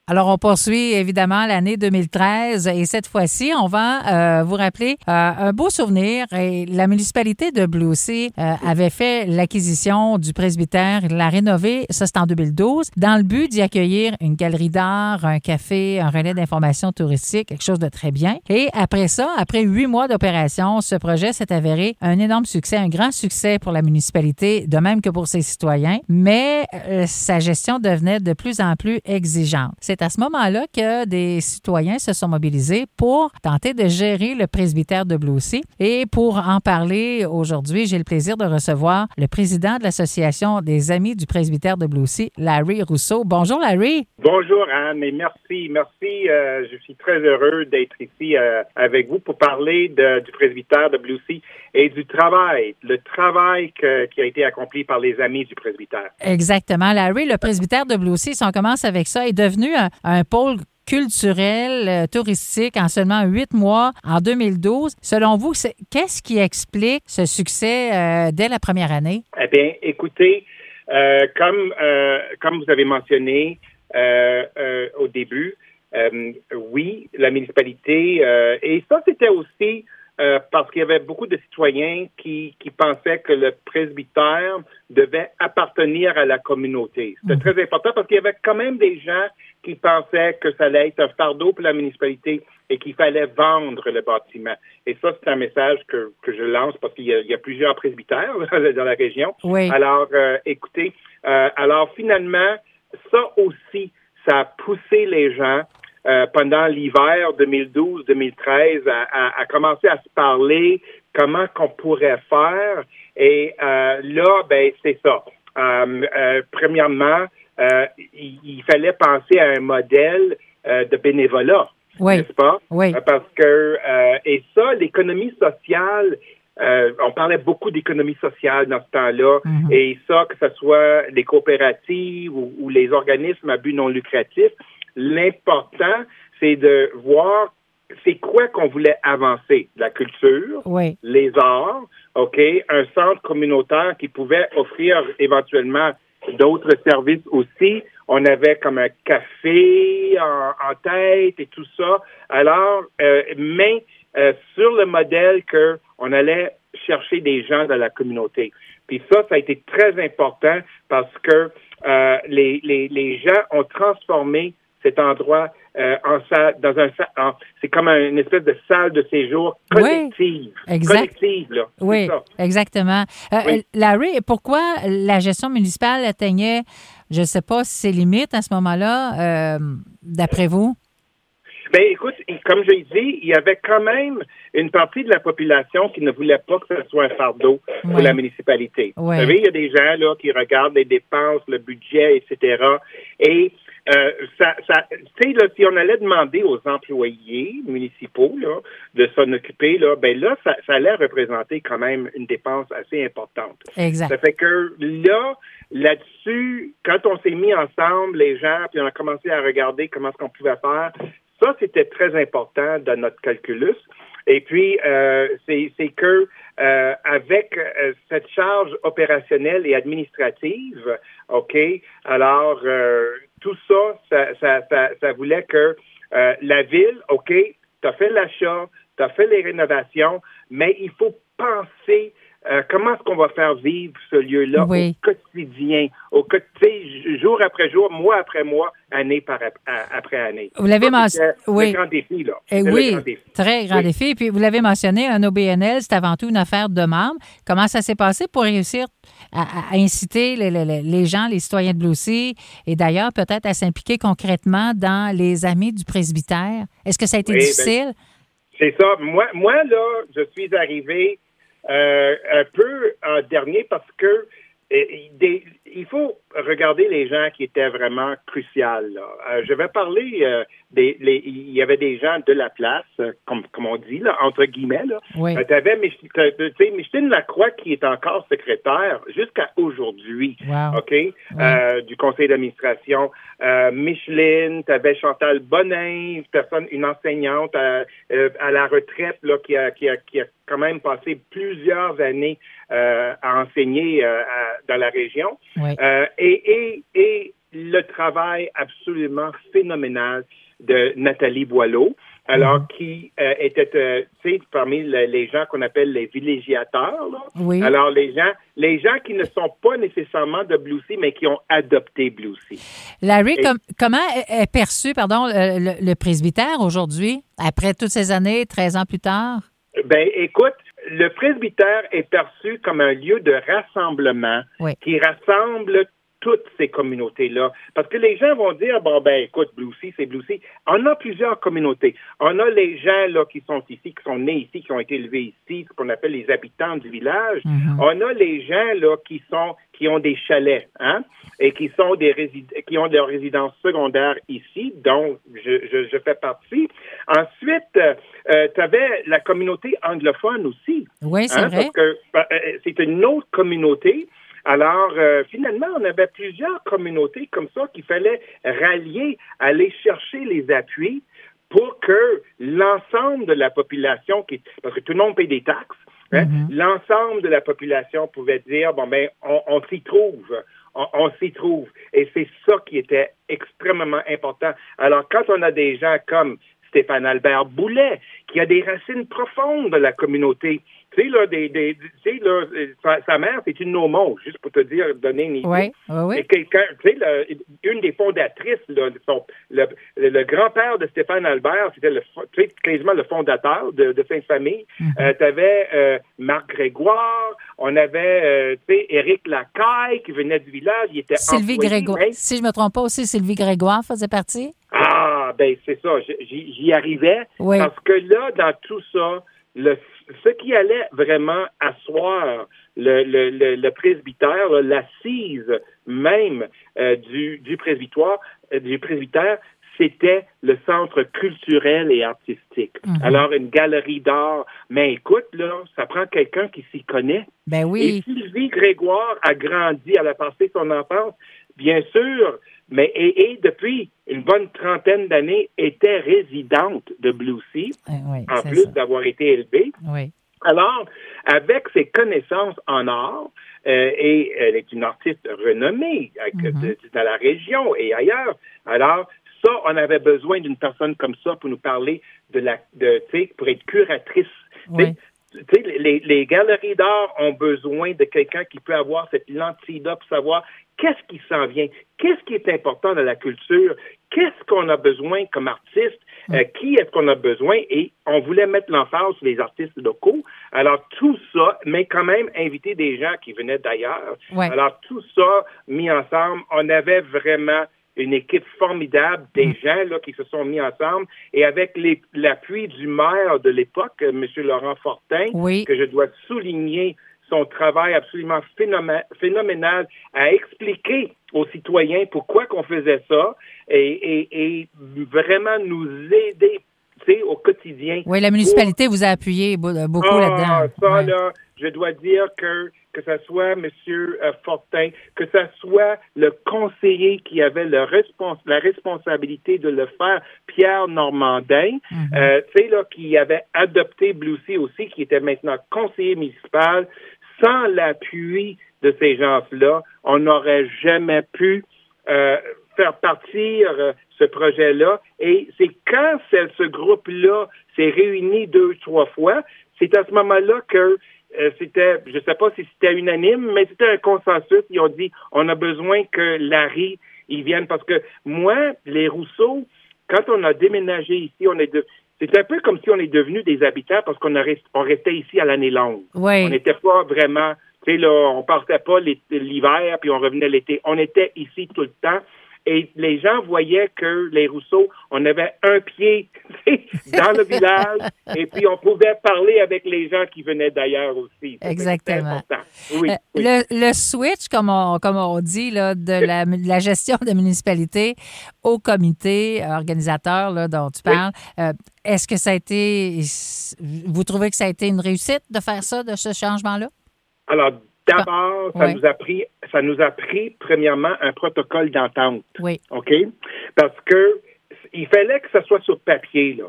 Alors, on poursuit évidemment l'année 2013 et cette fois-ci, on va vous rappeler un beau souvenir. Et la municipalité de Bleucy avait fait l'acquisition du presbytère, l'a rénové, ça c'est en 2012, dans le but d'y accueillir une galerie d'art, un café, un relais d'information touristique, quelque chose de très bien. Et après ça, après 8 mois d'opération, ce projet s'est avéré un énorme succès, un grand succès pour la municipalité, de même que pour ses citoyens, mais sa gestion devenait de plus en plus exigeante. C'est à ce moment-là que des citoyens se sont mobilisés pour tenter de gérer le presbytère de Bleucy. Et pour en parler aujourd'hui, j'ai le plaisir de recevoir le président de l'Association des Amis du presbytère de Bleucy, Larry Rousseau. Bonjour, Larry. Bonjour, Anne, et merci. Je suis très heureux d'être ici avec vous pour parler du presbytère de Bleucy et du travail, le travail qui a été accompli par les Amis du presbytère. Exactement, Larry. Le presbytère de Bleucy, si on commence avec ça, est devenu un pôle culturel, touristique en seulement 8 mois en 2012. Selon vous, qu'est-ce qui explique ce succès dès la première année? Eh bien, écoutez, comme vous avez mentionné au début, oui, la municipalité, et ça, c'était aussi parce qu'il y avait beaucoup de citoyens qui pensaient que le presbytère devait appartenir à la communauté. C'était très important parce qu'il y avait quand même des gens qui pensaient que ça allait être un fardeau pour la municipalité et qu'il fallait vendre le bâtiment. Et ça, c'est un message que je lance parce qu'il y a plusieurs presbytères dans la région. Oui. Alors, écoutez, alors finalement, ça aussi, ça a poussé les gens pendant l'hiver 2012-2013 à commencer à se parler comment qu'on pourrait faire. Et là, ben c'est ça. Premièrement, il fallait penser à un modèle de bénévolat, oui. N'est-ce pas? Oui. Parce que, et ça, l'économie sociale, on parlait beaucoup d'économie sociale dans ce temps-là, et ça, que ce soit les coopératives ou les organismes à but non lucratif, l'important, c'est de voir c'est quoi qu'on voulait avancer. La culture, oui. les arts, OK, un centre communautaire qui pouvait offrir éventuellement d'autres services aussi. On avait comme un café en tête et tout ça. Alors, mais sur le modèle qu'on allait chercher des gens dans la communauté. Puis ça a été très important parce que les gens ont transformé cet endroit c'est comme une espèce de salle de séjour collective. Oui, exact. Collective, là. Oui, exactement. Oui. Larry, pourquoi la gestion municipale atteignait, je ne sais pas si ses limites à ce moment-là, d'après vous? Ben, écoute, comme je l'ai dit, il y avait quand même une partie de la population qui ne voulait pas que ce soit un fardeau pour la municipalité. Oui. Vous savez, il y a des gens là qui regardent les dépenses, le budget, etc. Et tu sais, là, si on allait demander aux employés municipaux là, de s'en occuper, là, ben là, ça allait représenter quand même une dépense assez importante. Exact. Ça fait que là-dessus, quand on s'est mis ensemble, les gens, puis on a commencé à regarder comment est-ce qu'on pouvait faire, ça, c'était très important dans notre calculus. Et puis, c'est que avec cette charge opérationnelle et administrative, OK, alors tout ça voulait que la ville, OK, t'as fait l'achat, t'as fait les rénovations, mais il faut penser comment est-ce qu'on va faire vivre ce lieu-là au quotidien, jour après jour, mois après mois, année après année. Vous l'avez mentionné. Oui. Le grand défi, là. Oui, grand défi. Très grand défi. Puis vous l'avez mentionné, un OBNL, c'est avant tout une affaire de membres. Comment ça s'est passé pour réussir à inciter les gens, les citoyens de Bleucy, et d'ailleurs peut-être à s'impliquer concrètement dans les Amis du presbytère? Est-ce que ça a été difficile? C'est ça. Moi, là, je suis arrivé un peu en dernier parce que il faut regarder les gens qui étaient vraiment cruciales. Je vais parler il y avait des gens de la place, comme on dit, là, entre guillemets. Là. Oui. Tu avais Micheline Lacroix qui est encore secrétaire jusqu'à aujourd'hui, wow. OK, du conseil d'administration. Micheline, tu avais Chantal Bonin, une enseignante à la retraite là, qui a quand même passé plusieurs années à enseigner dans la région. Oui. Et le travail absolument phénoménal de Nathalie Boileau, alors qui était, parmi les gens qu'on appelle les villégiateurs. Là. Oui. Alors, les gens qui ne sont pas nécessairement de Blue Sea, mais qui ont adopté Blue Sea. Larry, comment est perçu, le presbytère aujourd'hui, après toutes ces années, 13 ans plus tard? Ben, écoute, le presbytère est perçu comme un lieu de rassemblement qui rassemble toutes ces communautés-là. Parce que les gens vont dire, écoute, Blue Sea, c'est Blue Sea. On a plusieurs communautés. On a les gens là qui sont ici, qui sont nés ici, qui ont été élevés ici, ce qu'on appelle les habitants du village. Mm-hmm. On a les gens là qui ont des chalets, hein, et qui ont leur résidence secondaire ici, dont je fais partie. Ensuite, tu avais la communauté anglophone aussi. Oui, c'est vrai. Parce que c'est une autre communauté. Alors, finalement, on avait plusieurs communautés comme ça qu'il fallait rallier, aller chercher les appuis pour que l'ensemble de la population, parce que tout le monde paye des taxes, hein, l'ensemble de la population pouvait dire, on s'y trouve. On s'y trouve. Et c'est ça qui était extrêmement important. Alors, quand on a des gens comme Stéphane Albert Boulay, qui a des racines profondes de la communauté, tu sais, là, sa mère, c'est une Nomon, juste pour te donner une idée. Oui. Et quelqu'un, tu sais, une des fondatrices, là, le grand-père de Stéphane Albert, c'était quasiment le fondateur de Sainte-Famille. Tu avais Marc Grégoire, on avait, tu sais, Éric Lacaille qui venait du village, il était Sylvie Grégoire. Même. Si je ne me trompe pas aussi, Sylvie Grégoire faisait partie? Ah, c'est ça, j'y arrivais. Oui. Parce que là, dans tout ça, ce qui allait vraiment asseoir le presbytère, l'assise même du presbytère, c'était le centre culturel et artistique. Alors, une galerie d'art. Mais écoute, là, ça prend quelqu'un qui s'y connaît. Ben oui. Et Sylvie Grégoire a grandi, elle a passé son enfance, bien sûr, mais et depuis une bonne trentaine d'années, était résidente de Blue Sea, en plus d'avoir été élevée. Oui. Alors, avec ses connaissances en art, et elle est une artiste renommée dans la région et ailleurs. Alors, ça, on avait besoin d'une personne comme ça pour nous parler pour être curatrice. Oui. Les galeries d'art ont besoin de quelqu'un qui peut avoir cette lentille-là pour savoir qu'est-ce qui s'en vient, qu'est-ce qui est important dans la culture, qu'est-ce qu'on a besoin comme artiste, qui est-ce qu'on a besoin, et on voulait mettre l'emphase sur les artistes locaux. Alors, tout ça, mais quand même inviter des gens qui venaient d'ailleurs. Ouais. Alors, tout ça mis ensemble, on avait vraiment une équipe formidable, des gens là qui se sont mis ensemble, et avec l'appui du maire de l'époque, M. Laurent Fortin, que je dois souligner son travail absolument phénoménal à expliquer aux citoyens pourquoi qu'on faisait ça et vraiment nous aider au quotidien. Oui, la municipalité vous a appuyé beaucoup là-dedans. Ça, là, je dois dire que ce soit M. Fortin, que ce soit le conseiller qui avait la responsabilité de le faire, Pierre Normandin, qui avait adopté Blue Sea aussi, qui était maintenant conseiller municipal. Sans l'appui de ces gens-là, on n'aurait jamais pu faire partir ce projet-là. Et c'est quand ce groupe-là s'est réuni 2-3 fois, c'est à ce moment-là que c'était, je ne sais pas si c'était unanime, mais c'était un consensus. Ils ont dit, on a besoin que Larry y vienne. Parce que moi, les Rousseau, quand on a déménagé ici, c'est un peu comme si on est devenus des habitants parce qu'on restait ici à l'année longue. Oui. On n'était pas vraiment, on partait pas l'hiver puis on revenait l'été. On était ici tout le temps. Et les gens voyaient que les Rousseau, on avait un pied dans le village et puis on pouvait parler avec les gens qui venaient d'ailleurs aussi. Exactement. Oui. Le switch, comme on dit, là, de la gestion de municipalité au comité organisateur là, dont tu parles, est-ce que ça a été... Vous trouvez que ça a été une réussite de faire ça, de ce changement-là? Alors, d'abord, ça nous a pris, premièrement, un protocole d'entente. Oui. OK? Parce que il fallait que ça soit sur papier, là.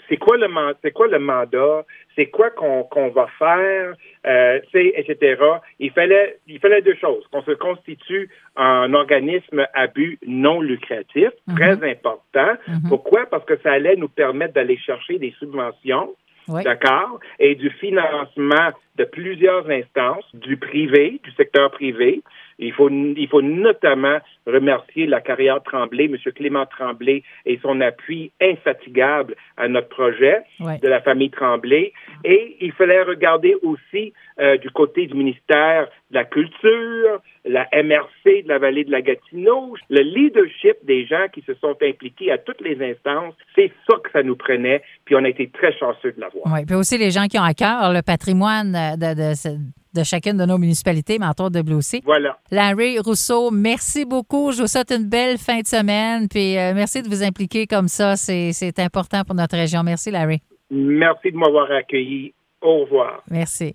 c'est quoi le mandat, c'est quoi qu'on va faire, etc. Il fallait deux choses. Qu'on se constitue un organisme à but non lucratif, très important. Pourquoi? Parce que ça allait nous permettre d'aller chercher des subventions, d'accord, et du financement de plusieurs instances, du secteur privé. Il faut notamment remercier la carrière Tremblay, M. Clément Tremblay, et son appui infatigable à notre projet de la famille Tremblay. Et il fallait regarder aussi du côté du ministère de la Culture, la MRC de la vallée de la Gatineau, le leadership des gens qui se sont impliqués à toutes les instances. C'est ça que ça nous prenait, puis on a été très chanceux de l'avoir. Oui, puis aussi les gens qui ont à cœur le patrimoine de chacune de nos municipalités, mais entre autres de Blue Sea. Voilà. Larry Rousseau, merci beaucoup. Je vous souhaite une belle fin de semaine. Puis merci de vous impliquer comme ça. C'est important pour notre région. Merci, Larry. Merci de m'avoir accueilli. Au revoir. Merci.